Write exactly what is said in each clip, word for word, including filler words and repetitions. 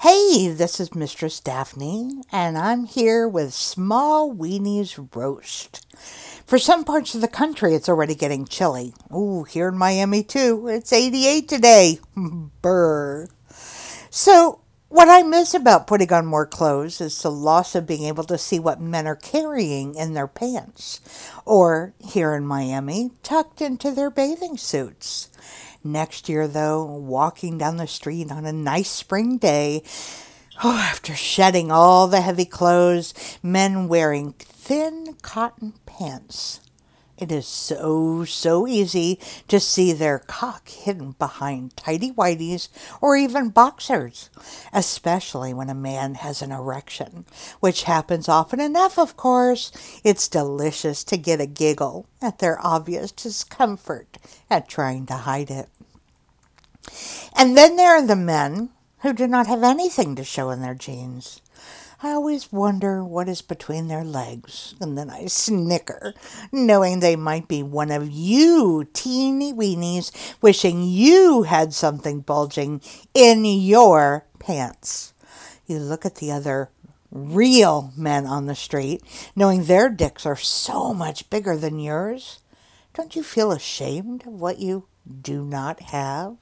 Hey, this is Mistress Daphne, and I'm here with Small Weenie's Roast. For some parts of the country, it's already getting chilly. Ooh, here in Miami, too. It's eighty-eight today. Brr. So, what I miss about putting on more clothes is the loss of being able to see what men are carrying in their pants, or, here in Miami, tucked into their bathing suits. Next year, though, walking down the street on a nice spring day, oh, after shedding all the heavy clothes, men wearing thin cotton pants. It is so, so easy to see their cock hidden behind tighty whities or even boxers, especially when a man has an erection, which happens often enough, of course. It's delicious to get a giggle at their obvious discomfort at trying to hide it. And then there are the men who do not have anything to show in their jeans. I always wonder what is between their legs, and then I snicker, knowing they might be one of you teeny weenies wishing you had something bulging in your pants. You look at the other real men on the street, knowing their dicks are so much bigger than yours. Don't you feel ashamed of what you do not have?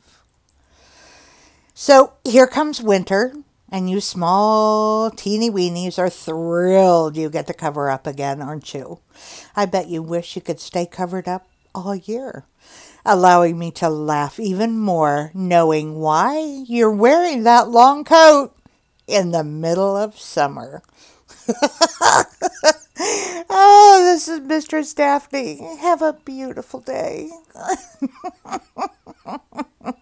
So here comes winter, and you small teeny weenies are thrilled you get to cover up again, aren't you? I bet you wish you could stay covered up all year, allowing me to laugh even more, knowing why you're wearing that long coat in the middle of summer. Oh, this is Mistress Daphne. Have a beautiful day.